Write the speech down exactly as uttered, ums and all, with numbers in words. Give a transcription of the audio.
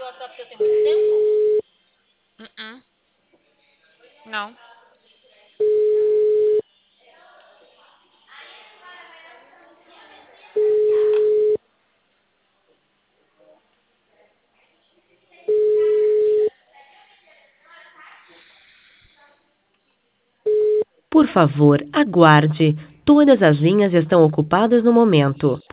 WhatsApp seu tem muito tempo? Uh-uh. Não. Por favor, aguarde. Todas as linhas estão ocupadas no momento.